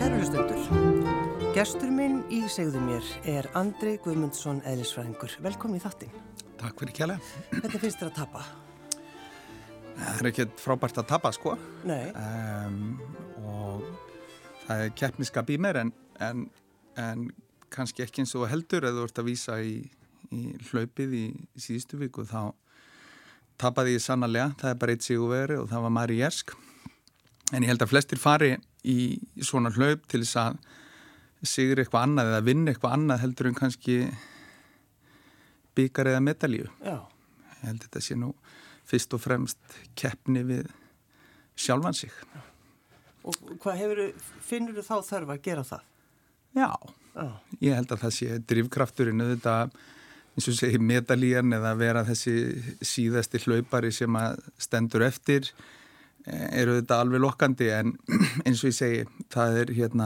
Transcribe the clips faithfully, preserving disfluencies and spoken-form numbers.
Kæru hlustendur, gestur minn í Segðu mér er Andri Guðmundsson eðlisfræðingur. Velkomin í þáttinn. Takk fyrir kjærlega. Hvernig finnst þér að tapa? Það er ekki frábært að tapa, sko. Nei. Um, og það er keppniskap í mér, en, en, en kannski ekki eins og heldur eða þú ert að vísa í, í hlaupið í, í síðustu viku, þá tapaði ég sannarlega. Það er bara eitt sigurvegari og það var Mari Jersk. En ég held að flestir fari í svona hlaup til þess að sigur eitthvað annað eða vinna eitthvað annað heldur en kannski bikar eða medalíu. Já. Ég held að þetta sé nú fyrst og fremst keppni við sjálfan sig. Já. Og hvað hefur, finnur þú þá þörf að gera það? Já, Já. Ég held að það sé drifkrafturinn auðvitað, eins og segi medalían eða vera þessi síðasti hlaupari sem að stendur eftir eru þetta alveg lokkandi, en eins og ég segi, það er hérna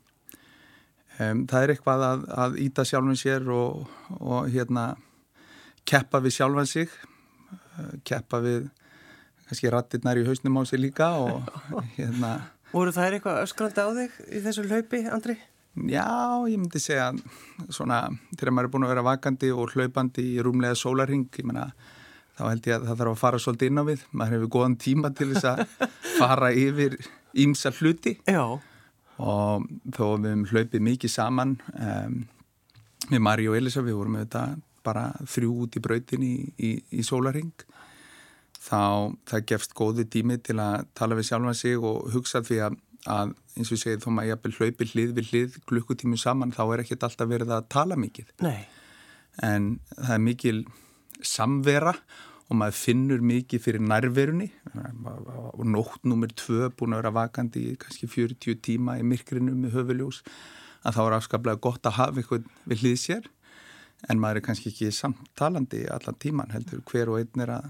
um, það er eitthvað að, að íta sjálfan sér og, og hérna keppa við sjálfan sig, keppa við kannski rattirnar í hausnum á sig líka og hérna. Voru það eitthvað öskrandi á þig í þessu hlaupi, Andri? Já, ég myndi segja svona, þegar maður er búin að vera vakandi og hlaupandi í rúmlega sólarhring, ég meina þá held ég að það þarf að fara svolítið inn á við. Maður hefur góðan tíma til þess að fara yfir ýmsa hluti. Já. Og þó við hefum hlaupið mikið saman um, með Mari og Elisa, við vorum auðvitað bara þrjú út í brautin í, í, í sólarhring. Þá það gefst góðu tími til að tala við sjálfan sig og hugsa því að, að eins og ég segi, þó maður jafnvel hlaupi hlið við hlið klukkutími saman, þá er ekkert alltaf verið að tala mikið. Nei. En það er mikil samvera og maður finnur mikið fyrir nærverunni og nótt númer tvö búin að vera vakandi í kannski fjörutíu tíma í myrkrinu með höfuljós, að þá er afskaplega gott að hafa eitthvað við hlið sér, en maður er kannski ekki samtalandi allan tíman, heldur hver og einn er að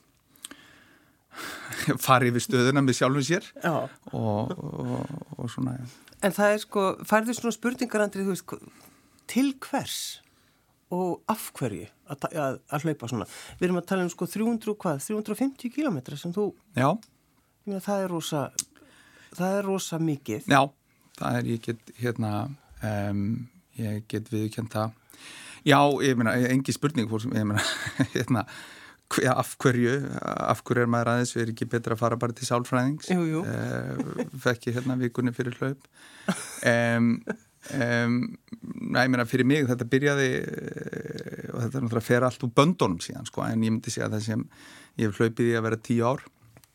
fara yfir stöðuna með sjálfum sér og, og, og svona. Ja. En það er sko, færðu svona spurningar, Andri, þú veist, til hvers og af hverju að, að, að hlaupa svona? Við erum að tala um sko þrjú hundruð, hvað, þrjú hundruð og fimmtíu kílómetra sem þú, já, ég meina það er rosa, það er rosa mikið. Já, það er, ég get, hérna, um, ég get viðurkennt það. Já, ég meina, engi spurning fór sem, ég meina, hérna, ja, af hverju, af hverju er maður aðeins, við erum ekki betra að fara bara til sálfræðings. Jú, jú. Uh, fekk ég hérna vikunni fyrir hlaup. Um, Um, næ, ég meina fyrir mig þetta byrjaði uh, og þetta er náttúrulega að fer allt úr böndunum síðan sko, en ég myndi segja það sem ég hef hlaupið í að vera tíu ár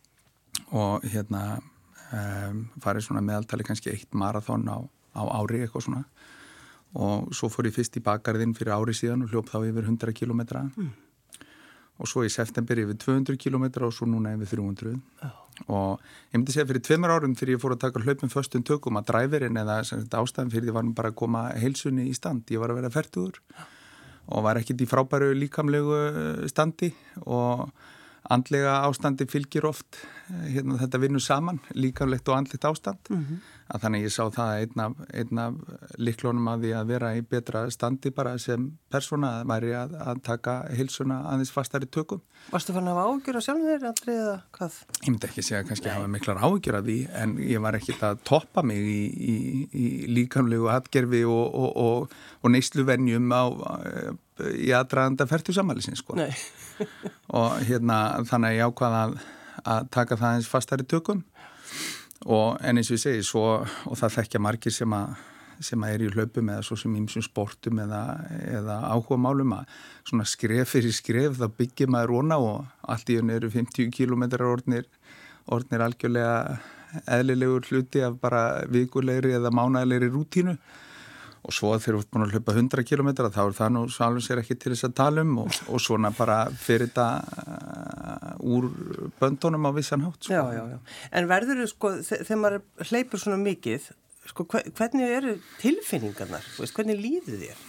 og hérna um, farið svona meðaltali kannski eitt marathon á, á ári eitthvað svona og svo fór ég fyrst í bakgarðinn fyrir ári síðan og hljóp þá yfir hundrað kílómetra mm. og svo í september yfir tvö hundruð kílómetra og svo núna yfir þrjú hundruð oh. Og ég myndi segja fyrir tveimur árum þegar ég fór að taka hlaupum föstum tökum að dræverinn eða ástæðan fyrir því var bara að koma heilsunni í stand. Ég var að vera fertugur og var ekkit í frábæru líkamlegu standi og andlega ástandi fylgir oft hérna, þetta vinnur saman, líkamlegt og andlegt ástand. Mm-hmm. Að þannig ég sá það einn af, einn af lyklunum að því að vera í betra standi bara sem persóna væri að, að taka heilsuna aðeins fastari tökum. Varstu fann að hafa áhyggjur af sjálfum þér, Andri, eða hvað? Ég myndi ekki segja kannski að hafa miklar áhyggjur af því, en ég var ekkit að toppa mig í, í, í líkamlegu atgerfi og, og, og, og neysluvenjum á, í aðdraganda fertugsafmælisins, sko. Nei. Og hérna, þannig að ég ákvað að, að taka það eins fastari tökum og en eins og ég segi, svo, og það þekkja margir sem að sem að er í hlaupum eða svo sem ýmsum sportum eða, eða áhuga málum að svona skref fyrir skref þá byggir maður róna og allt í unni eru fimmtíu kílómetrar orðnir, orðnir algjörlega eðlilegur hluti af bara vikulegri eða mánaðlegri rútínu og svo þegar þú ert búin að hlaupa hundrað kílómetra þá er það nú sálum sér ekki til þess að tala um og, og svona bara fyrir þetta uh, úr böndunum á vissan hátt. Sko. Já, já, já. En verður þú sko, þegar maður hleypur svona mikið, sko, hvernig eru tilfinningarnar? Hvernig líður þér?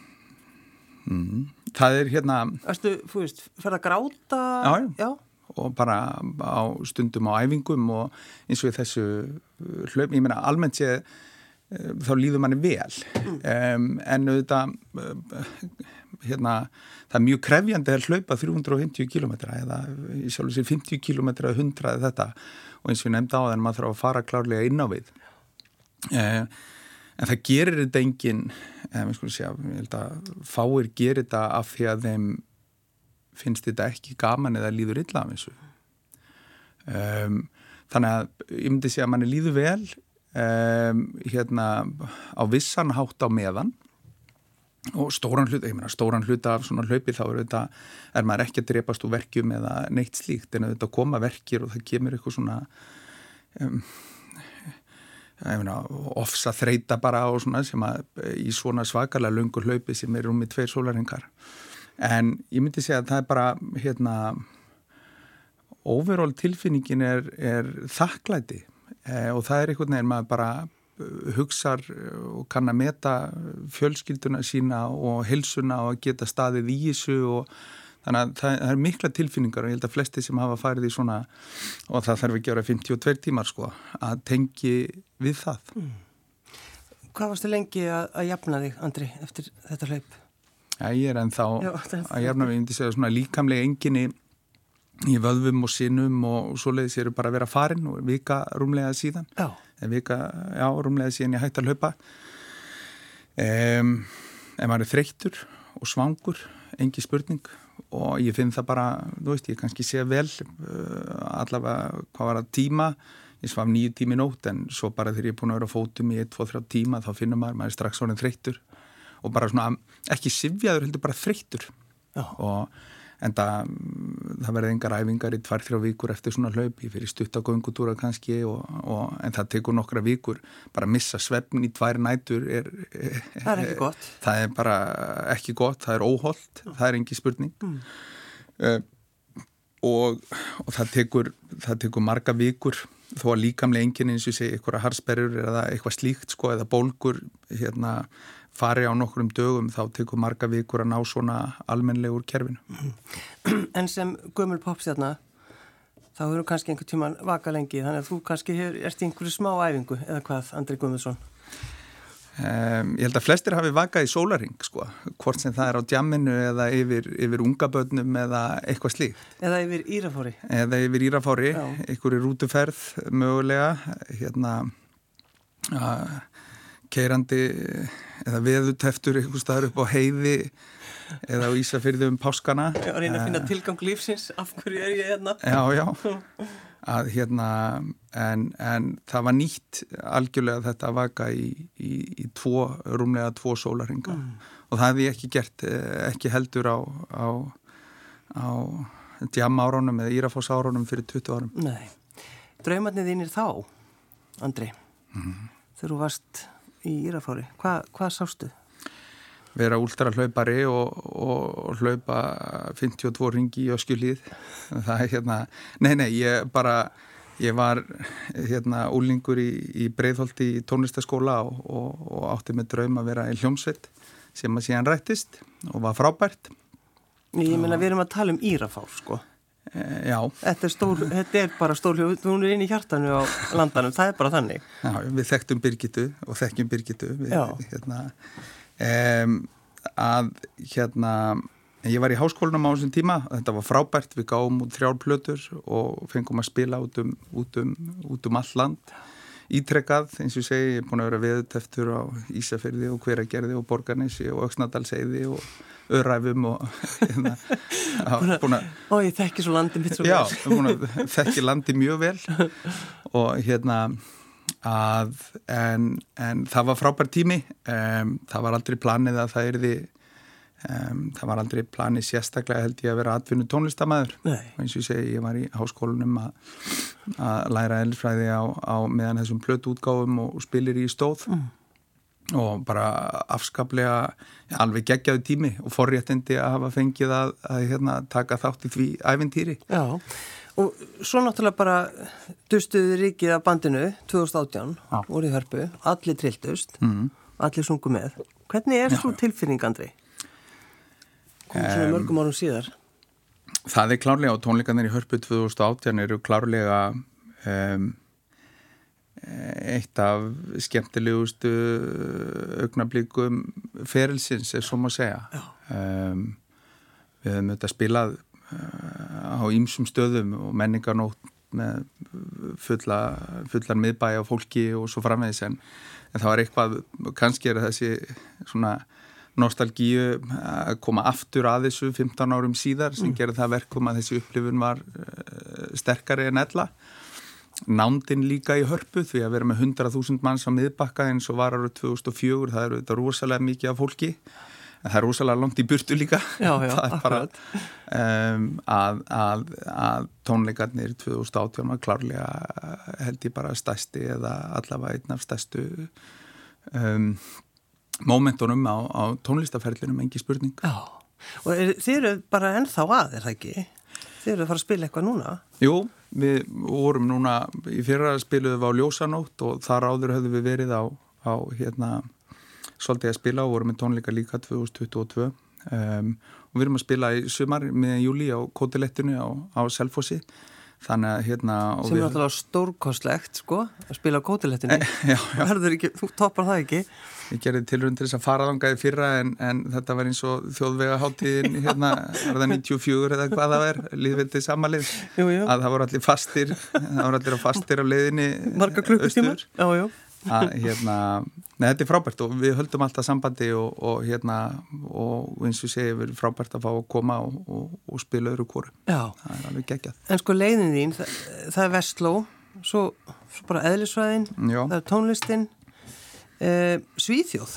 Mm, það er hérna... Æstu, þú veist, fer að gráta? Já, já. Já. Og bara á stundum á æfingum og eins og í þessu hlaup, ég meina almennt sé þá líður manni vel um, en auðvitað hérna, það er mjög krefjandi að hlaupa þrjú hundruð og fimmtíu kílómetra eða í sjálf og sér fimmtíu kílómetra hundrað þetta og eins og ég nefndi á þann maður þarf að fara klárlega inn á við eh, en það gerir þetta engin, eða við skulum segja, ég held að fáir gerir þetta af því að þeim finnst þetta ekki gaman eða líður illa af þessu. Um, þannig að ég myndi segja að manni líður vel um, hérna á vissan hátt á meðan og stóran hluta, ég meina stóran hluta af svona hlaupi þá er þetta, er maður ekki að drepast úr verkjum eða neitt slíkt en þetta koma verkir og það kemur eitthvað svona um, ég meina ofsa þreita bara og svona sem að í svona svakalega löngu hlaupi sem er um í tveir sólarhringar en ég myndi segja að það er bara hérna overall tilfinningin er, er þakklæti eh, og það er einhvern veginn maður bara hugsar og kann að meta fjölskylduna sína og heilsuna og að geta staðið í þessu og þannig að það, það er mikla tilfinningar og ég held að flesti sem hafa farið í svona og það þarf ekki að vera fimmtíu og tveir tímar sko að tengi við það. Mm. Hvað varstu lengi að, að jafna þig, Andri, eftir þetta hlaup? Já, ég er ennþá Já, að jafna mig, ég myndi segja svona líkamlega enginni í vöðvum og sinum og svoleiðis eru bara að vera farin og vika rúmlega síðan. Já. Vika, já, rúmlega síðan ég hætti að hlaupa. Um, en maður er þreyttur og svangur, engi spurning og ég finn það bara, þú veist, ég kannski sé vel uh, allavega hvað var að tíma, ég svaf nýju tími nótt en svo bara þegar ég er búin að vera á fótum í eitt, tvo, þrjá tíma þá finnum maður, maður er strax orðinn þreyttur og bara svona, ekki syfjaður heldur bara þreyttur já. Og en það, það verði engar æfingar í tvær, þrjá vikur eftir svona hlaup, ég fyrir stutta göngutúra kannski og, og, en það tekur nokkra vikur, bara að missa svefn í tvær nætur er, það er ekki gott. Það er bara ekki gott, það er óhollt, það er engi spurning mm. uh, og, og það tekur, það tekur marga vikur þó að líkamlega enginn eins og ég segi einhverja harsperrur eða eitthvað slíkt sko eða bólgur hérna fari á nokkrum dögum þá tekur marga vikur að ná svona almennlegur kerfinu. En sem gömul popstjarna þá hefur kannski einhver tíman vaka lengi þannig að þú kannski erst í einhverju smá æfingu eða hvað, Andri Guðmundsson? Um, ég held að flestir hafi vakað í sólarhring sko, hvort sem það er á djamminu eða yfir, yfir ungabönnum eða eitthvað slíkt. Eða yfir Írafári. Eða yfir Írafári, einhverju rútuferð mögulega, hérna að keirandi eða veðuteftur einhver staðar upp á heiði eða á Ísafirði um páskana. Já, reyna að finna tilgang lífsins, af hverju er ég hérna? Já, já, að hérna, en, en það var nýtt algjörlega þetta að vaka í, í, í tvo, rúmlega tvo sólarhringa mm. og það hef ég ekki gert, ekki heldur á, á, á djam árunum eða Írafás árunum fyrir tuttugu árum. Nei, draumarnir þínir þá, Andri, mm. þegar þú varst í Írafári, Hva, hvað sástu? Vera últra hlaupari og, og hlaupa fimmtíu og tvo ringi í Öskjuhlíð. Það er hérna, nei, nei, ég bara, ég var hérna úlingur í, í Breiðholti í tónlistaskóla og, og, og átti með draum að vera í hljómsveit sem að síðan rættist og var frábært. Ég meina, við erum að tala um Írafár, sko. E, já. Þetta er, stór, þetta er bara stór hljóð, hún er inn í hjartanu á landanum, það er bara þannig. Já, við þekktum Birgitu og þekkjum Birgitu. Við, hérna, um, að hérna, ég var í háskólanum á þessum tíma, þetta var frábært, við gáum út þrjár plötur og fengum að spila út um, út um, út um all land. Ítrekkað, eins og ég segi, ég er búin að vera veðuteftur á Ísafirði og Hveragerði og Borgarnesi og Öxnadalsheiði og Öræfum og hérna, búin að... Ó, ég þekki svo landi mitt svo vel. Já, búin að þekki landi mjög vel og hérna að, en, en það var frábær tími, um, það var aldrei planið að það yrði, um, það var aldrei planið sérstaklega held ég að vera atvinnu tónlistamæður. Nei. Og eins og ég segi, ég var í háskólanum að, að læra eðlisfræði á, á meðan þessum plötuútgáfum og spilir í stóð. Mm. Og bara afskaplega ja, alveg geggjaðu tími og forréttindi að hafa fengið að, að hérna, taka þátt í því ævintýri. Já, og svo náttúrulega bara dustuði ríkið af bandinu tvö þúsund og átján, Já. Voru í Hörpu, allir trilltust, mm. allir sungu með. Hvernig er svo tilfinning, Andri? Komum um, svona mörgum árum síðar. Það er klárlega, og tónleikarnir í Hörpu tvö þúsund og átján eru klárlega... Um, eitt af skemmtilegustu augnablikum ferilsins er svo má segja. Um, við höfum þetta spilað uh, á ýmsum stöðum og menningarnótt með fulla, fullan miðbæja fólki og svo framvegis en, en það var eitthvað, kannski er þessi svona nostalgíu að koma aftur að þessu fimmtán árum síðar sem mm. gerði það verkum að þessi upplifun var uh, sterkari en ella. Nándin líka í Hörpu því að vera með hundrað þúsund manns á miðbakka eins og var árið tvö þúsund og fjögur, það eru þetta rosalega mikið af fólki. En það er rosalega langt í burtu líka. Já, já, það er bara um, að, að, að tónleikarnir tvö þúsund og átján var klárlega held ég bara stærsti eða allavega einn af stærstu um, momentunum á, á tónlistaferlinum, engi spurning. Já, og er, þið eru bara ennþá að, er það ekki? Þið eru að fara að spila eitthvað núna? Jú, við vorum núna, í fyrra spiluðum við á Ljósanótt og þar áður höfðum við verið á, á hérna, svolítið að spila og vorum með tónleika líka tvö þúsund tuttugu og tvö um, og við erum að spila í sumar miðan júlí á Kótilettinu á, á Selfossi. Þannig að hérna... Sem er náttúrulega stórkostlegt, sko, að spila á Kótilettinu. E, já, já. Verður ekki, þú toppar það ekki? Ég gerði tilraun til þess að fara þangað í fyrra en, en þetta var eins og þjóðvegaháttíðin, hérna, var það níutíu og fjögur eða hvað það er, líðveldið samanlið, jú, jú. Að það voru allir fastir, það voru allir fastir af leiðinni marga klukkustímar, já, já. Að, hérna, neð, þetta er frábært og við höldum alltaf sambandi og, og hérna og eins og segja við erum frábært að fá að koma og, og, og spila öðru kóru. Já. Það er alveg geggjað. En sko leiðin þín, það, það er Vestló, svo, svo bara eðlisfræðin, það er tónlistin, eh, Svíþjóð.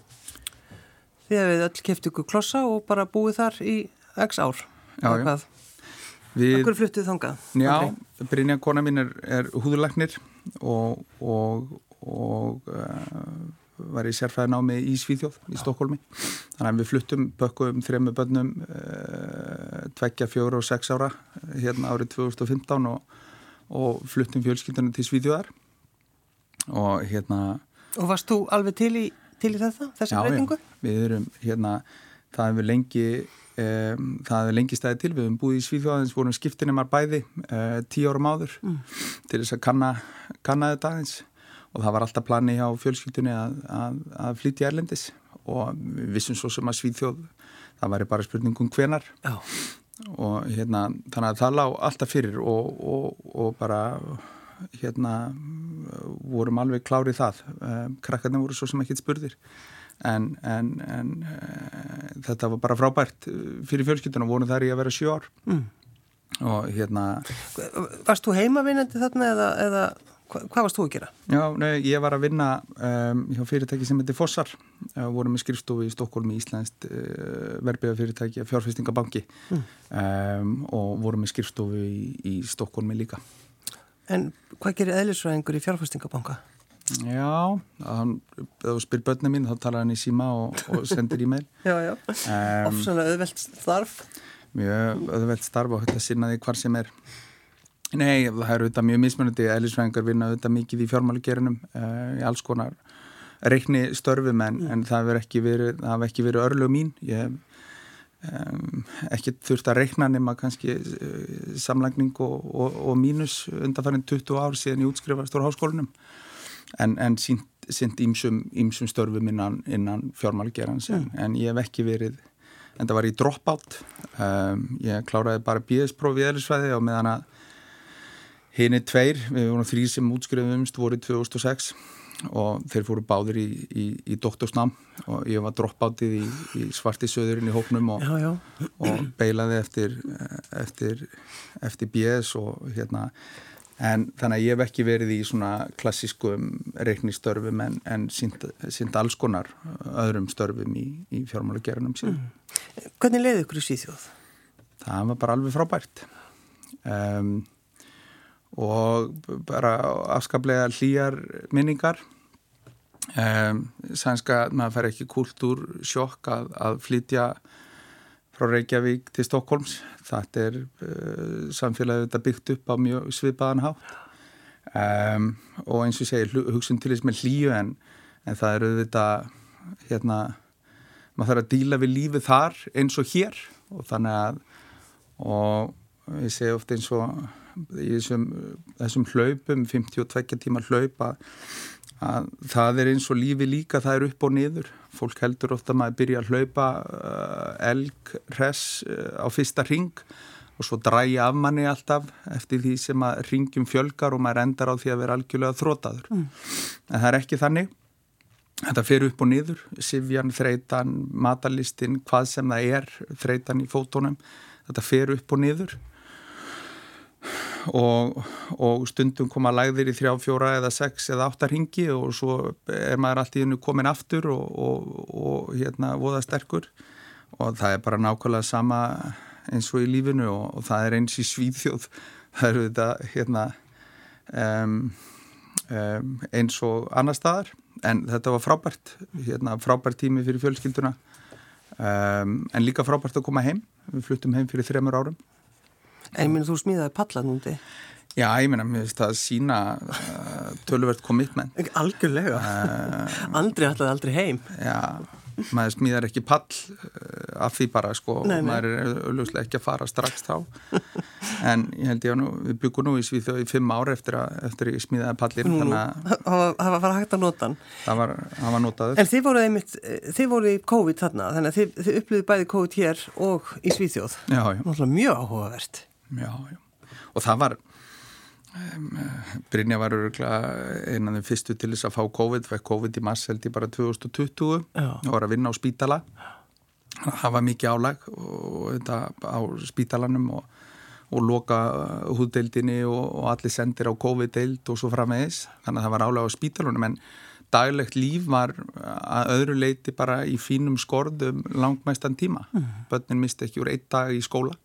Þið hefur öll keypt ykkur klossa og bara búið þar í x ár. Já, já. Við... Akkur fluttuð þangað? Já, okay. Brynja kona mín er, er húðurlæknir og, og og uh, var í sérfræðinámi í Svíþjóð í Stokkólmi. Þannig að við fluttum bökkum þremur börnum uh, tveggja, fjögur og sex ára hérna árið tvö þúsund og fimmtán og, og fluttum fjölskyldunum til Svíþjóðar og hérna... Og varst þú alveg til í, til í þetta, þessi breytingu? Já, við erum hérna, það hefur lengi um, það hefur lengi staðið til, við hefum búið í Svíþjóðaðins, vorum skiptinemar bæði uh, tíu árum áður mm. til þess að kanna, kanna þetta aðeins. Og það var alltaf plani hjá fjölskyldunni að, að, að flytja erlendis og við vissum svo sem að Svíþjóð, það væri bara spurningum hvenar. Já. Og hérna, þannig að það lá alltaf fyrir og, og, og bara hérna vorum alveg klárið það. Krakkarnir voru svo sem ekkert spurðir. En, en, en þetta var bara frábært fyrir fjölskyldunni og vorum þar í að vera sjö ár. Mm. Og hérna... Varst þú heimavinnandi þarna eða... eða... Hvað varst þú að gera? Já, nei, ég var að vinna um, hjá fyrirtæki sem heitir Fossar. Uh, vorum með skrifstofu í Stokkólmi, Íslenskt uh, verðbréfafyrirtæki, fjárfestingabanki mm. um, og vorum með skrifstofu í, í Stokkólmi líka. En hvað gerir eðlisfræðingur í fjárfestingabanka? Já, hann, ef þú spyr börnum mín, þá talar hann í síma og, og sendir e-mail. Já, já, um, ofsalega auðvelt starf. Mjög auðvelt starf og þetta sinnaði hvar sem er. Nei, það er auðvitað mjög mismunandi, eðlisfræðingar vinna auðvitað mikið í fjármálageiranum uh, í alls konar reikni störfum en, mm. en það hefur ekki verið, það hefur ekki verið örlög mín. Ég hef um, ekki þurft að reikna nema kannski uh, samlagning og, og, og mínus undanfarin tuttugu ár síðan ég útskrifast úr háskólanum en, en sínt ímsum, ímsum störfum innan, innan fjármálageirans mm. en, en ég hef ekki verið, en það var í dropout. Um, ég kláraði bara B S-próf í eðlisfræði og meðan að hinni tveir, við vorum þrír sem útskrifumst voru tvö þúsund og sex og þeir fóru báðir í, í, í doktorsnám og ég var dropoutið í, í svartisöðurinn í hópnum og, já, já. og beilaði eftir, eftir, eftir B S og hérna, en þannig að ég hef ekki verið í svona klassískum reiknistörfum en, en sínt, sínt alls konar öðrum störfum í, í fjármálageiranum síðan. Mm. Hvernig leiði ykkur í Svíþjóð? Það var bara alveg frábært. Um, og bara afskaplega hlýjar minningar um, sænska, maður fær ekki kultúr sjokk að, að flytja frá Reykjavík til Stokkólms. Þetta er uh, samfélagið þetta byggt upp á mjög svipaðan hátt um, og eins og segir hugsun til þess með hlýju en, en það eru þetta hérna, maður þarf að díla við lífið þar eins og hér og þannig að og ég segi oft eins og í þessum, þessum hlaupum, fimmtíu og tveggja tíma hlaup að, að það er eins og lífi líka, það er upp og niður. Fólk heldur ofta að maður byrja að hlaupa uh, elg, hress uh, á fyrsta hring og svo dræja af manni alltaf eftir því sem að hringjum fjölgar og maður endar á því að vera algjörlega þrotaður. Mm. En það er ekki þannig. Þetta fer upp og niður, sifjan, þreytan, matarlistin, hvað sem það er, þreytan í fótunum. Þetta fer upp og niður. Og, og stundum koma lagðir í þrjá, fjóra eða sex eða átta hringi og svo er maður allt í hennu komin aftur og, og, og hérna voða sterkur og það er bara nákvæmlega sama eins og í lífinu og, og það er eins í Svíþjóð, það eru þetta hérna um, um, eins og annar staðar, en þetta var frábært, hérna frábært tími fyrir fjölskylduna, um, en líka frábært að koma heim, við fluttum heim fyrir þremur árum. En ég meina þú smíðaði palla núndi? Já, ég meina, mér finnst það sína uh, töluvert commitment. Algjörlega. Uh, Andri ætlaði aldrei heim. Já, maður smíðar ekki pall uh, af því bara, sko, nei, nei. Maður er auðvitað ekki að fara strax þá. En ég held ég að nú, við byggum nú í Svíþjóð í fimm ár eftir að, eftir að ég smíðaði pallin. Nú, það var hægt að nota hann. Það var, það var notaður. En þið voruð einmitt, þið voruð í COVID þarna, þannig að þið, þið upplýðið bæði COVID hér og í Svíþjóð. Já, já. Náttúrulega mjög áhugavert. Já, já. Og það var, um, Brynja var örgulega einan af þeim fyrstu til þess að fá COVID, fæk COVID í mars held ég bara tvö þúsund tuttugu og var að vinna á spítala. Það var mikið álag og þetta á spítalanum og, og loka húðdeildinni og, og allir sendir á COVID-deild og svo framvegis. Þannig að það var álag á spítalunum en daglegt líf var að öðru leiti bara í fínum skorðum langmestan tíma. Mm. Börnin misti ekki úr einn dag í skóla.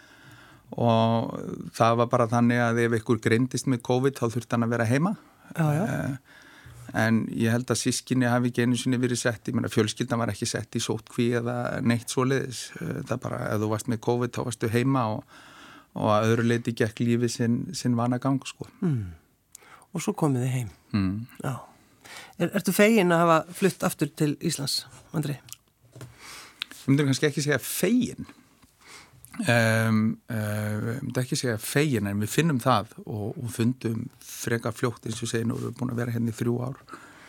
Og það var bara þannig að ef einhver greindist með COVID þá þurfti hann að vera heima. Já, já. En ég held að sískinni hafi ekki einu sinni verið sett, ég meina fjölskyldan var ekki sett í sóttkví eða neitt svoleiðis. Það bara, ef þú varst með COVID þá varstu heima og, og að öðru leiti gekk lífið sinn, sinn vanagang, sko. Mm. Og svo komið þið heim. Mm. Já. Er, ertu fegin að hafa flutt aftur til Íslands, Andri? Ég myndir kannski ekki segja fegin. Um, uh, myndi ekki segja fegin en við finnum það og, og fundum freka fljótt eins og segja nú við erum búin að vera hérna í þrjú ár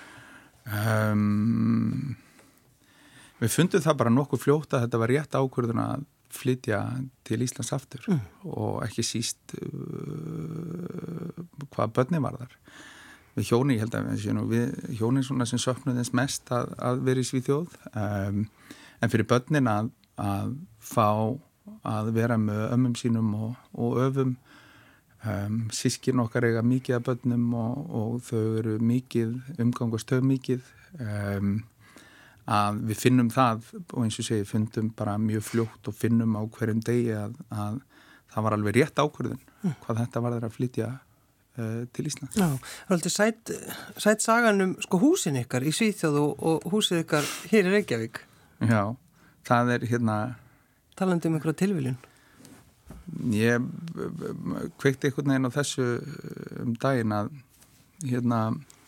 um, við fundum það bara nokkuð fljótt að þetta var rétt ákvörðun að flytja til Íslands aftur mm. og ekki síst uh, hvað börni var þar við hjóni, ég held að við, við hjóni svona sem söknuð eins mest að, að vera í Svíþjóð um, en fyrir börnin að, að fá að vera með ömmum sínum og, og öfum um, sískin okkar eiga mikið af börnum og, og þau eru mikið umgangast þau mikið um, að við finnum það og eins og segi fundum bara mjög fljótt og finnum á hverjum degi að, að það var alveg rétt ákvörðun mm. hvað þetta var þeirra að flytja uh, til Íslands. Já, það er alltaf sætt, sætt sagan um sko húsin ykkar í Svíþjóð og, og húsið ykkar hér í Reykjavík. Já, það er hérna talandi um einhverja tilviljun. Ég kveikti einhvern veginn á þessu um daginn að hérna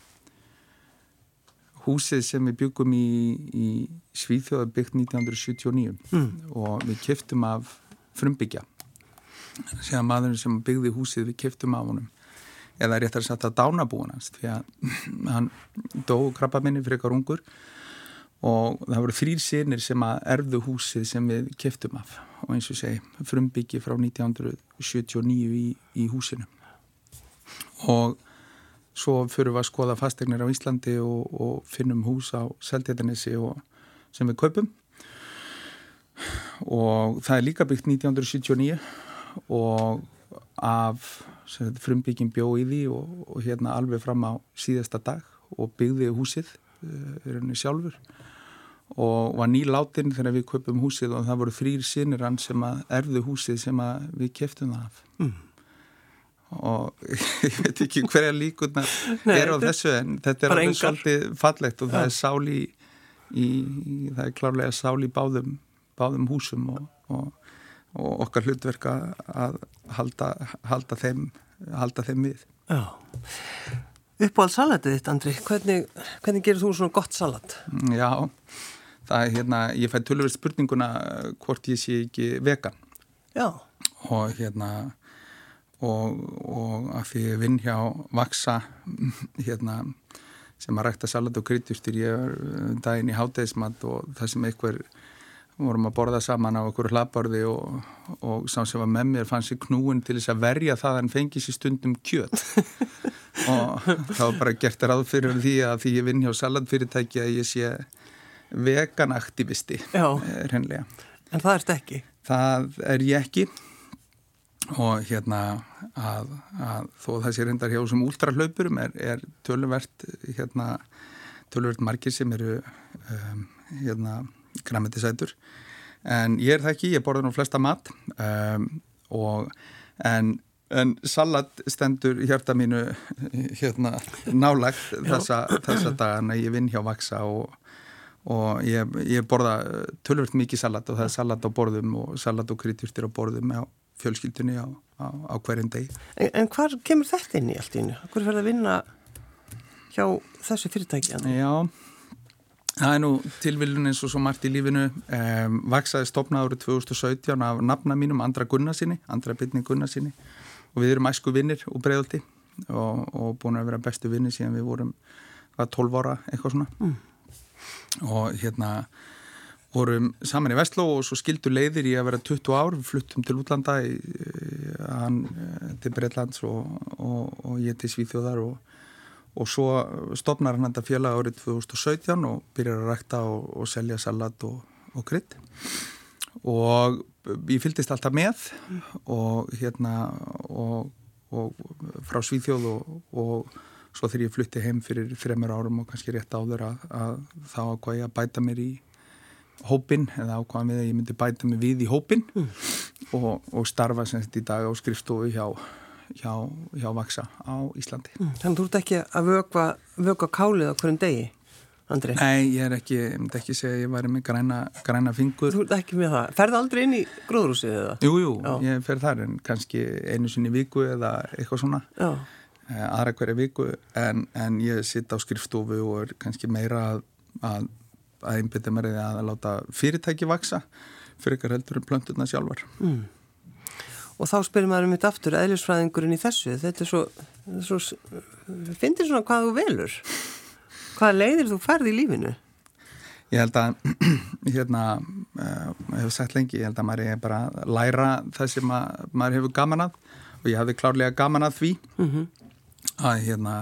húsið sem við byggum í, í Svíþjóð er byggt nítján hundruð sjötíu og níu mm. og við keyptum af frumbyggja. Sér að maðurinn sem byggði húsið við keyptum af honum eða réttar sagt að dánabúinast því að hann dó krabbameini fyrir ykkar ungur og það voru þrír synir sem að erfðu húsið sem við keyptum af og eins og segi frumbyggi frá nítján hundruð sjötíu og níu í, í húsinu og svo fyrir við að skoða fasteignir á Íslandi og, og finnum hús á Seltjarnarnesi sem við kaupum og það er líka byggt nítján hundruð sjötíu og níu og af frumbyggin bjó í því og, og hérna alveg fram á síðasta dag og byggði húsið er henni sjálfur og var nýláttinn þegar við kaupum húsið og það voru þrír synir hann sem að erfðu húsið sem að við keyptum það af mm. og ég veit ekki hverja líkurna er á þessu en þetta er alveg svolítið fallegt og það ja. er sál í, í það er klárlega sál í báðum, báðum húsum og, og, og okkar hlutverk að halda, halda, þeim, halda þeim við. Já. Uppáhald salatið þitt, Andri, hvernig, hvernig gerir þú svona gott salat? Já, það er hérna, ég fæ töluvert spurninguna hvort ég sé ekki vegan. Já. Og hérna, og, og að því ég vinn hjá Vaxa, hérna, sem að rækta salat og kryddjurtir, ég er daginn í hádegismat og það sem einhver vorum að borða saman á okkur hlaðborði og, og sá sem var með mér fann sér knúin til þess að verja það að hann fengi sér stundum kjöt og þá var bara gert ráð fyrir því að því ég vinn hjá salatfyrirtæki að ég sé veganaktivisti hreinlega. En það ert ekki? Það er ég ekki og hérna að, að þó það sé reyndar hjá sem últrahlaupurum er, er töluvert hérna töluvert margir sem eru um, hérna grænmetisætur en ég er það ekki, ég borða nú flesta mat um, og en, en salat stendur hjarta mínu hérna nálagt þessa, þessa dagana ég vinn hjá Vaxa og, og ég, ég borða töluvert mikið salat og það er salat á borðum og salat og kryddjurtir á borðum á fjölskyldunni á, á, á hverjum degi. En, en hvar kemur þetta inn í allt í einu? Hvor fer það að vinna hjá þessu fyrirtæki? Já, það er nú tilviljun eins og svo margt í lífinu. Um, Vaxaði stofnað árið tvö þúsund og sautján af nafna mínum Andra Gunnarsinni, Andra Birni Gunnarsinni og við erum æsku vinnir úr Breiðholti og, og búin að vera bestu vinnir síðan við vorum tólf ára eitthvað svona mm. og hérna vorum saman í Vestló og svo skildu leiðir í að vera tuttugu ár, við fluttum til útlanda í, hann til Bretlands og, og, og ég til Svíþjóðar og og svo stofnar hann þetta félag árið tvö þúsund og sautján og byrjar að rækta og, og selja salat og, og krydd og ég fylgdist alltaf með og hérna og, og frá Svíþjóð og, og svo þegar ég flutti heim fyrir þremur árum og kannski rétt áður að, að þá ákvað ég að bæta mér í hópinn eða ákvað með að ég myndi bæta mig við í hópinn mm. og, og starfa semst í dag á skrifstofu hjá hjá, hjá Vaxa á Íslandi. Mm, þannig þú ert ekki að vökva, vökva kálið á hverjum degi, Andri? Nei, ég er ekki, ég myndi ekki segja að ég væri með græna, græna fingur. Þú ert ekki með það? Ferðu aldrei inn í gróðrúsið eða? Jú, jú, Já. Ég fer þar en kannski einu sinni í viku eða eitthvað svona. Já. Aðra hverja viku en, en ég sitt á skrifstofu og er kannski meira að, að, að einbytta mér eða að láta fyrirtæki vaxa fyrir ykkar heldur um plönturna sjálfar. Mm. Og þá spyrir maður um þetta aftur, eðlisfræðingurinn í þessu, þetta er svo, svo finnir svona hvað þú velur, hvaða leiðir þú færð í lífinu? Ég held að, hérna, uh, ég hef sagt lengi, ég held að maður er bara að læra það sem að, maður hefur gaman að og ég hafði klárlega gaman að því mm-hmm. að, hérna,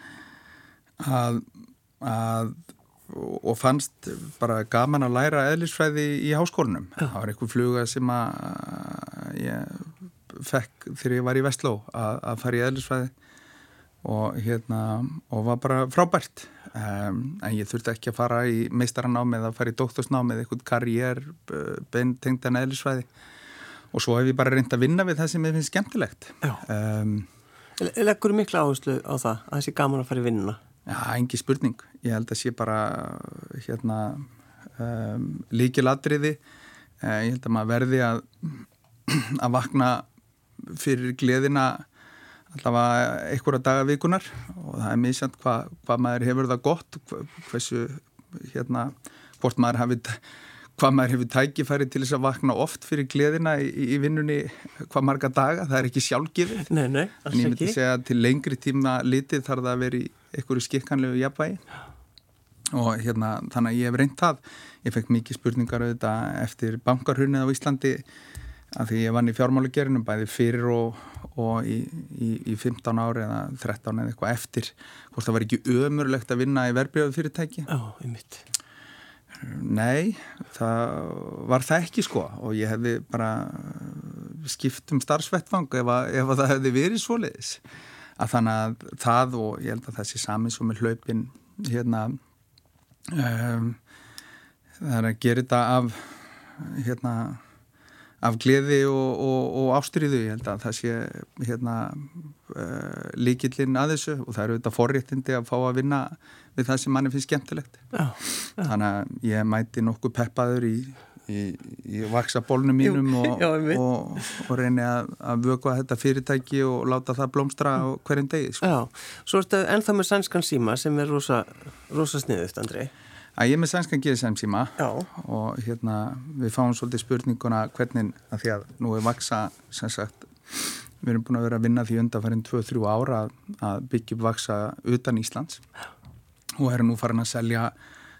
að, að, og fannst bara gaman að læra eðlisfræði í háskólanum. Ja. Það var eitthvað fluga sem að ég fekk þegar ég var í Vestló að, að fara í eðlisfræði og hérna og var bara frábært um, en ég þurfti ekki að fara í meistaranámi eða að fara í doktorsnámi eða eitthvað karriér beintengdan eðlisfræði og svo hef ég bara reynt að vinna við það sem ég finnst skemmtilegt. Um, Leggur mikla áherslu á það að það sé gaman að fara í vinnuna? Já, engi spurning. Ég held að sé bara hérna um, líkilatriði. Uh, ég held að maður verði að að vakna fyrir gleðina allavega einhverja daga vikunar og það er misjant hvað hva maður hefur það gott, hversu hérna, hvort maður hafi hvað maður hefur tækifæri til þess að vakna oft fyrir gleðina í, í vinnunni hvað marga daga, það er ekki sjálfgefið. Nei, nei, alls ekki. En ég myndi segja að til lengri tíma litið þarf það að vera í einhverju skikkanlegu jafnvægi og hérna, þannig að ég hef reynt það. Ég fekk mikið spurningar auðvitað eftir bankarhrunið á Íslandi að því ég vann í fjármálagerinum bæði fyrir og, og í, í, í fimmtán ári eða þrettán eða eitthvað eftir hvort það var ekki ömurlegt að vinna í verðbréfafyrirtæki. Já, einmitt. Nei, það var það ekki sko og ég hefði bara skipt um starfsvettvang ef, að, ef að það hefði verið svoleiðis. Að þannig að það og ég held að það sé saman svo með hlaupin hérna um, það er að gera þetta af hérna af gleði og, og, og ástríðu. Ég held að það sé hérna uh, lykillinn að þessu og það eru þetta forréttindi að fá að vinna við það sem manni finnst skemmtilegt. Já, já. Þannig að ég mæti nokkuð peppaður í, í, í vaxabólnum mínum og, og, og reyni að, að vökva þetta fyrirtæki og láta það blómstra á hverjum degi. Sko. Já, svo ertu ennþá með sænskan síma sem er rosa, rosa sniðugt, Andri. Að ég er með sænskan G S M síma og hérna við fáum svolítið spurninguna hvernig að því að nú er Vaxa sem sagt, við erum búin að vera að vinna því undanfærin tvö til þrjú ára að, að byggja upp Vaxa utan Íslands og erum nú farin að selja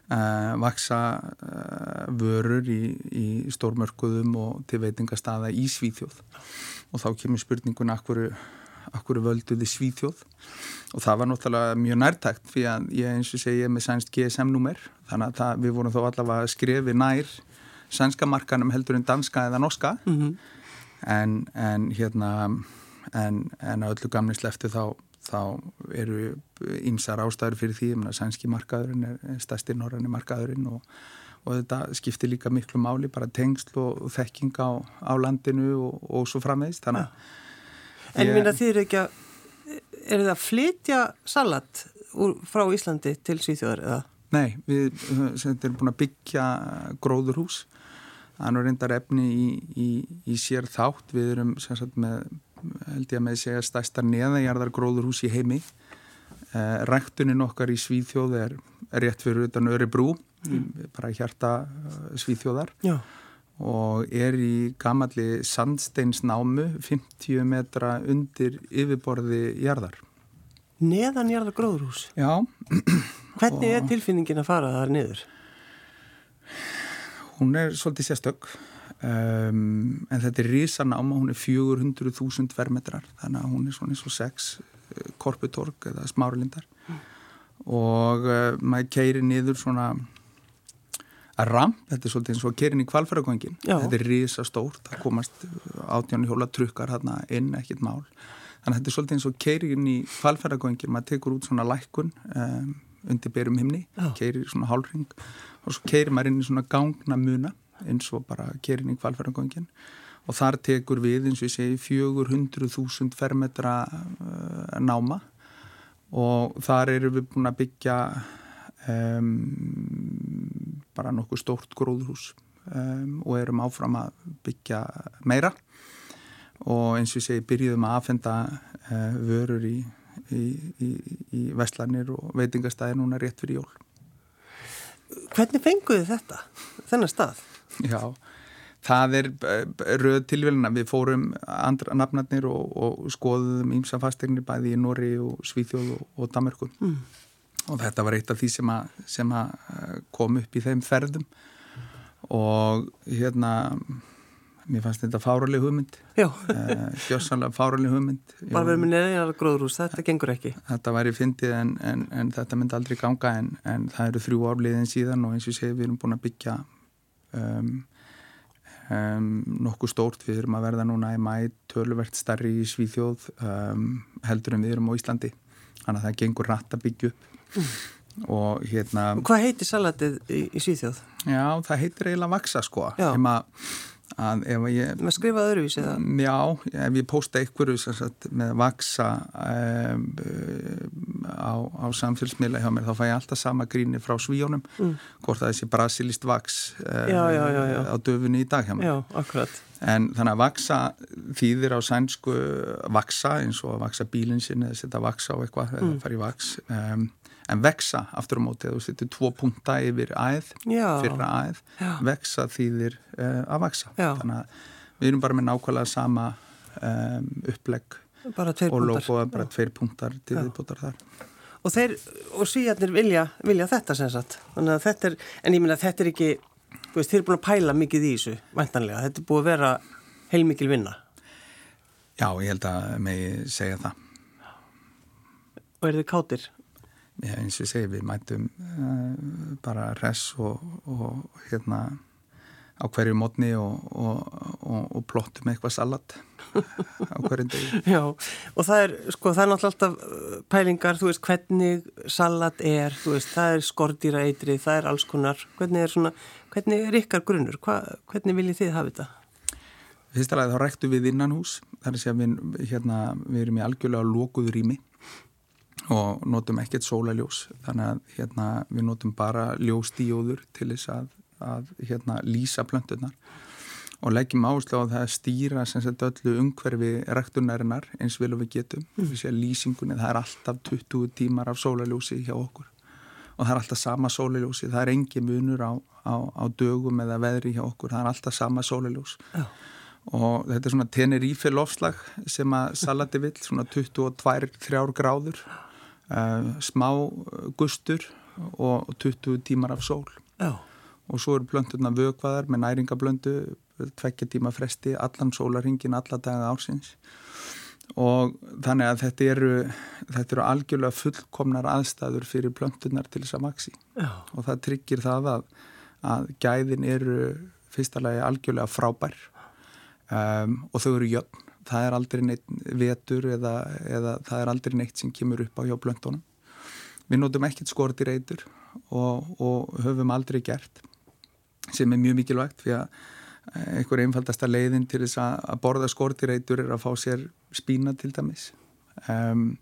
uh, vaksa uh, vörur í, í stórmörkuðum og til veitingastaða í Svíþjóð og þá kemur spurningun akkur, akkur völduði Svíþjóð og það var náttúrulega mjög nærtækt fyrir að ég eins og segi með sænst G S M-númer þannig að það, við vorum þó allavega skrefi nær sænska markanum heldur en danska eða norska mm-hmm. en, en hérna en, en að öllu gamni sleftu þá, þá eru ýmsar ástæður fyrir því að sænski markaðurinn er stærsti norræni markaðurinn og, og þetta skiptir líka miklu máli bara tengsl og þekking á, á landinu og, og svo framvegist þannig að En ég minna þið eru ekki að, er það að flytja salat úr, frá Íslandi til Svíþjóðar eða? Nei, við erum búin að byggja gróðurhús. Það er reyndar efni í, í, í sér þátt. Við erum sem sagt með, held ég að með segja, stærsta neðanjarðar gróðurhús í heimi. Eh, ræktunin okkar í Svíþjóð er, er rétt fyrir utan Örebrú, mm. bara hjarta Svíþjóðar. Já. Og er í gamalli sandsteinsnámu fimmtíu metra undir yfirborði jarðar. Neðan jarðar gróðurhús? Já. Hvernig og... er tilfinningin að fara þar niður? Hún er svolítið sérstök, um, en þetta er risanáma, hún er fjögur hundruð þúsund fermetrar, þannig að hún er svona eins og sex uh, korputorg eða smáralindar. Mm. Og uh, maður keyrir niður svona að ramp, þetta er svolítið eins og keirin í Hvalfjarðargöngin, þetta er risastórt, það komast átján hjóla trukkar hérna inn, ekkert mál. Þannig að þetta er svolítið eins og keirin í Hvalfjarðargöngin, maður tekur út svona lækkun um, undir berum himni, keirir svona hálfring og svo keirir maður inn í svona gangna muna, eins og bara keirin í Hvalfjarðargöngin og þar tekur við, eins og ég segi, fjögur hundruð þúsund fermetra uh, náma og þar erum við búin að byggja Um, bara nokkuð stórt gróðurhús um, og erum áfram að byggja meira og eins og ég segi byrjuðum að afhenda uh, vörur í, í, í, í verslanir og veitingastæði núna rétt fyrir jól. Hvernig fenguðu þetta, þennan stað? Já, það er röð tilvílina. Við fórum andra nafnarnir og, og skoðum ýmsa fasteignir bæði í Noregi og Svíþjóð og, og Danmörku. Mm. Og þetta var eitt af því sem að, sem að kom upp í þeim ferðum og hérna, mér fannst þetta fáraleg hugmynd. Já. uh, Gjössanlega fáraleg hugmynd. Bara verið með neðinjar gróðurhús, þetta gengur ekki. Þetta væri fyndið en, en, en þetta myndi aldrei ganga en, en það eru þrjú árliðin síðan og eins og ég segi við erum búin að byggja um, um, nokkuð stórt. Við erum að verða núna í maí töluvert stærri í Svíþjóð um, heldur en við erum á Íslandi. Þannig að það gengur rætt að byggja upp. Mm. Og hérna og hvað heitir salatið í, í Svíþjóð? Já, það heitir eiginlega vaksa sko Hema, að ef ég með skrifað öðruvísi eða? Já, ef ég posta einhverju sagt, með vaksa um, á, á samfélagsmiðla hjá mér þá fæ ég alltaf sama gríni frá Svíjónum mm. hvort það sé brasilískt vaks um, já, já, já, já. á döfunni í dag hjá mér. Já, akkurat. En þannig að vaksa þýðir á sænsku vaksa eins og að vaksa bílinn sinni eða setja vaksa á eitthvað mm. eða fara í vaks um, en veksa aftur á móti, þú setur tvo punta yfir æð, já. Fyrra æð já. Veksa þýðir uh, að vaksa já. Þannig að við erum bara með nákvæmlega sama um, upplegg og logoða bara tveir puntar til viðbótar þar. Og þeir, og svíjarnir vilja, vilja þetta sem sagt, þannig að þetta er, en ég meina þetta er ekki, þú veist, þeir eru búin að pæla mikið í þessu, væntanlega, þetta er búið að vera heilmikil vinna. Já, ég held að megi segja það. Og eru þið kátir? Já, eins og ég segi, við mætum uh, bara res og, og hérna á hverju mótni og, og, og, og plottum eitthvað salat á hverjum degi. Já, og það er, sko, það er náttúrulega alltaf pælingar, þú veist, hvernig salat er, þú veist, það er skordýra eitri, það er alls konar, hvernig er svona, hvernig er ykkar grunnur, Hva, hvernig viljið þið hafa þetta? Fyrsta lagi þá ræktum við innan hús, það er að segja við, hérna, við erum í algjörlega lokuðu rými og notum ekkert sólaljós þannig að hérna, við notum bara ljósdíóður til þess að, að hérna, lýsa plönturnar og leggjum áherslu á það að stýra sem sagt öllu umhverfi ræktunarinnar eins vel og við getum mm. við séum lýsingunni, það er alltaf tuttugu tímar af sólaljósi hjá okkur og það er alltaf sama sólaljósi, það er engin munur á, á, á dögum eða veðri hjá okkur, það er alltaf sama sólaljós oh. og þetta er svona Tenerife lofslag sem að salati vill, svona tuttugu og tvær til þrjár gráður Uh, smá gustur og tuttugu tímar af sól. Já. Og svo eru plönturnar vökvaðar með næringablöndu, tveggja tíma fresti, allan sólarhringin, alla daga ársins. Og þannig að þetta eru, þetta eru algjörlega fullkomnar aðstæður fyrir plönturnar til þess að vaxi. Já. Og það tryggir það að, að gæðin eru fyrsta lagi algjörlega frábær um, og þau eru jöfn. Það er aldrei neitt vetur eða, eða það er aldrei neitt sem kemur upp á hjá plöntunum. Við notum ekkert skordýreitur og, og höfum aldrei gert, sem er mjög mikilvægt fyrir að einhver einfaldasta leiðin til þess að borða skordýreitur er að fá sér spína til dæmis. Um,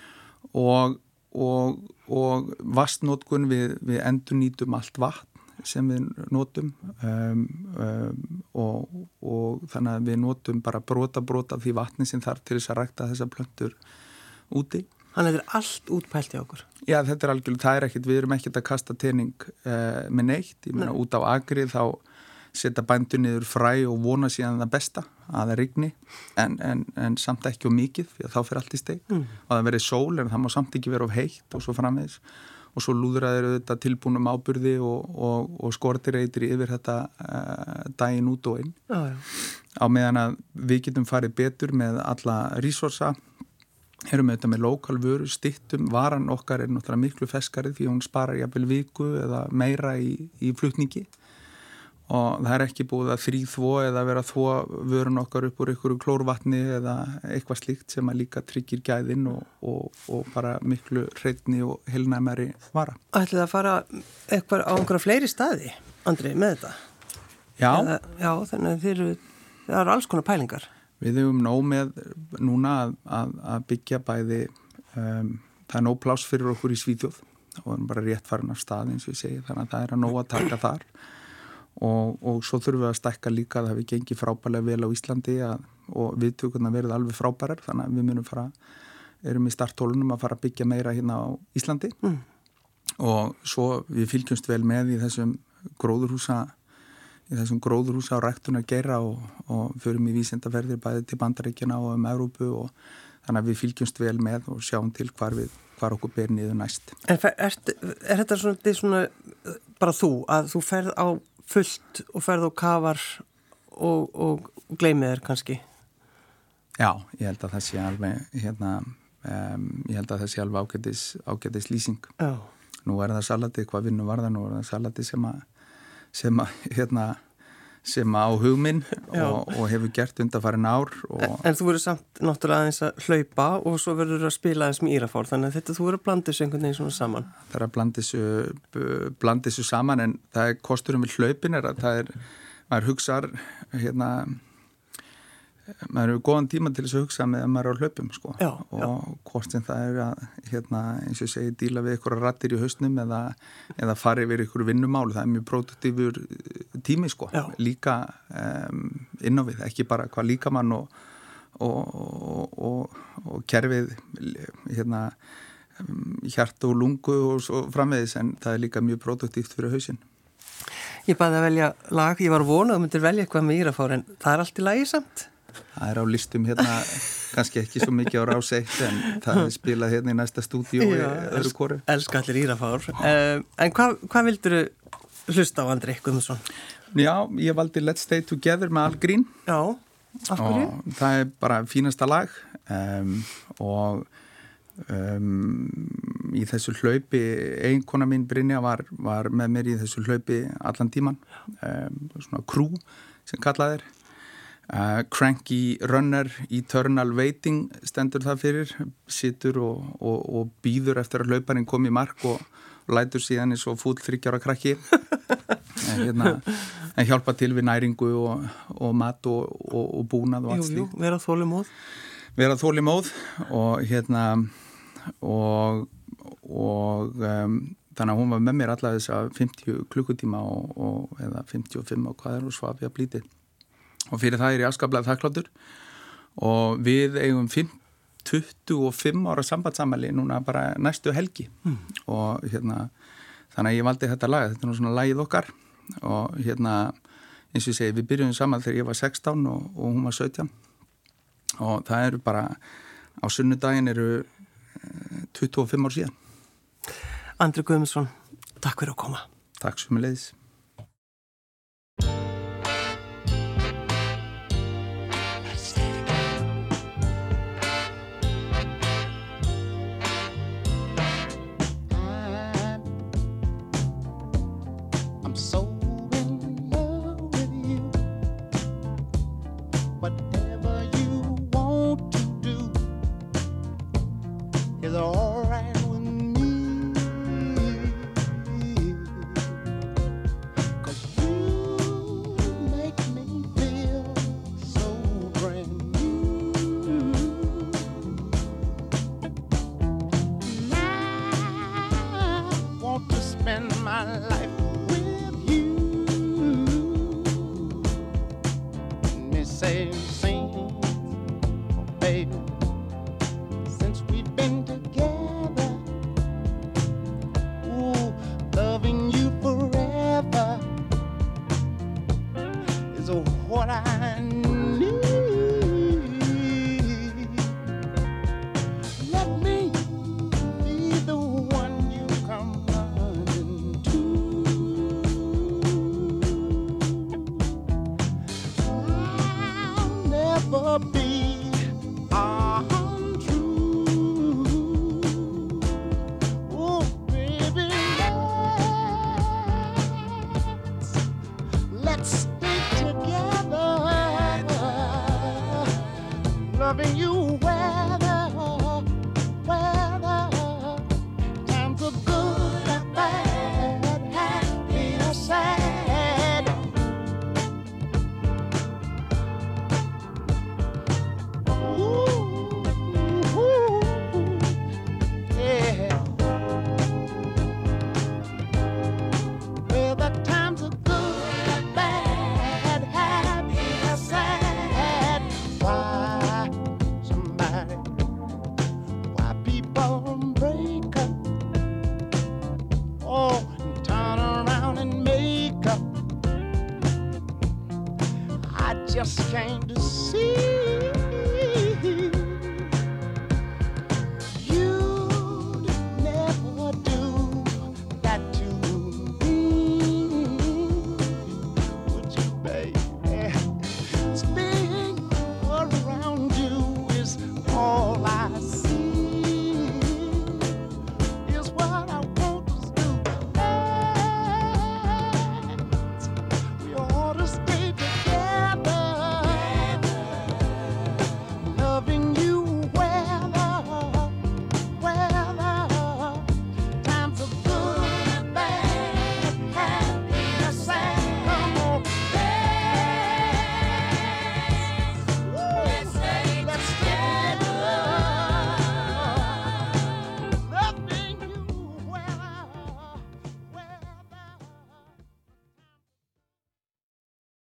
og, og, og vatnsnotkun við, við endurnýtum allt vatn sem við notum um, um, og, og þannig að við notum bara brota brota af því vatni sem þarf til þess að rækta þessar plöntur úti. Þannig að þetta er allt útpælt í okkur. Já, þetta er algjörlega, það er ekkert, við erum ekkert að kasta tening uh, með neitt. Ég meina, Nei. út á agrið þá setja bændur niður fræ og vona síðan það besta að það rigni, en, en, en samt ekki of mikið, því að þá fyrir allt í steik. Mm. Og það verið sól, en það má samt ekki vera of heitt og svo framvegis. Og svo lúðraðir þetta tilbúnum áburði og, og, og skortireitir yfir þetta uh, daginn út og inn. Já, já. Á meðan að við getum farið betur með alla resursa, erum við þetta með lokal vöru, styttum, varan okkar er náttúrulega miklu feskari því hún sparar jafnvel viku eða meira í, í flutningi og það er ekki búið að þríþvo eða vera að þvo vörun okkar upp úr einhverju klórvatni eða eitthvað slíkt sem að líka tryggir gæðin og, og, og bara miklu hreinni og heilnæmari vara. Ætlið að fara eitthvað á einhverja fleiri staði, Andri, með þetta? Já. Eða, já, þannig að þeir eru, það eru alls konar pælingar. Við höfum nóg með núna að, að, að byggja bæði, um, það er nóg pláss fyrir okkur í Svíþjóð og erum bara rétt farin af stað eins og ég segi, þannig að það er að nóg að taka þar. Og, og svo þurfum við að stækka líka að það við gengið frábærlega vel á Íslandi að, og viðtökurna verið alveg frábærar þannig að við munum fara, erum í starthólunum að fara að byggja meira hérna á Íslandi mm. og svo við fylgjumst vel með í þessum gróðurhúsa í þessum gróðurhúsa á ræktun að gera og, og förum í vísindaferðir bæði til Bandaríkjana og um Evrópu og þannig að við fylgjumst vel með og sjáum til hvar við hvar okkur ber niður næst. En er, er, er þetta svona, svona bara þú, að þú ferð á fullt og ferð og kafar og, og gleymið þér kannski? Já, ég held að það sé alveg hérna, um, ég held að það sé alveg ágætis, ágætis lýsing. Já. Nú er það salati, hvað vinnu var það, nú er það salati sem að, sem að, hérna, sem á hugminn og, og hefur gert undanfarin ár. Og... En, en þú verður samt náttúrulega aðeins að hlaupa og svo verður að spila aðeins með Írafár, þannig að þetta þú verður að blanda þessu einhvern veginn svona saman. Það er að blanda þessu, blanda þessu saman en það er kosturum við hlaupin er að það er, maður hugsar, hérna, maður hefur góðan tíma til þess að hugsa með að maður er á hlaupum, sko. Já, og já. hvort sem það er að, hérna, eins og ég segi, díla við ykkur rattir í hausnum eða, eða fara yfir ykkur vinnumál, það er mjög produktífur tími, sko. Já. Líka um, inn á við, ekki bara hvað líkamann og, og, og, og, og kerfið, hérna, um, hjart og lungu og svo framvegis, en það er líka mjög produktíft fyrir hausinn. Ég baði að velja lag, ég var vonað að myndir velja eitthvað með Írafár, en það er allt í lagi samt. Það er á listum hérna, kannski ekki svo mikið á Rás eitt en það er spilað hérna í næsta stúdíó í öðru kóru. Elska allir Írafár. Uh, en hvað hva vildur þú hlusta á, Andri Guðmundsson? Já, ég valdi Let's Stay Together með Al Green. Já, af hverju? Og það er bara fínasta lag um, og um, í þessu hlaupi, eiginkona mín Brynja var, var með mér í þessu hlaupi allan tíman, um, svona crew sem kallað er. Uh, Cranky Runner, Eternal Waiting stendur það fyrir, situr og, og, og býður eftir að hlauparinn kom í mark og, og lætur síðan eins og fúll þriggjára krakki en, hérna, en hjálpa til við næringu og, og mat og, og, og búnað og allt slíkt. Jú, jú, vera þolimóð. Vera þolimóð og hérna og, og um, þannig að hún var með mér allavega þess að fimmtíu klukkutíma og, og, eða fimmtíu og fimm og hvað er og svaf ég að blíti. Og fyrir það er ég afskaplega þakkláttur og við eigum tuttugu og fimm ára sambandsamæli núna bara næstu helgi mm. og hérna þannig að ég valdi þetta lag, þetta er nú svona lagið okkar og hérna eins og ég segi við byrjum saman þegar ég var sextán og, og hún var sautján og það eru bara á sunnudaginn eru tuttugu og fimm ár síðan. Andri Guðmundsson, takk fyrir að koma. Takk sömuleiðis.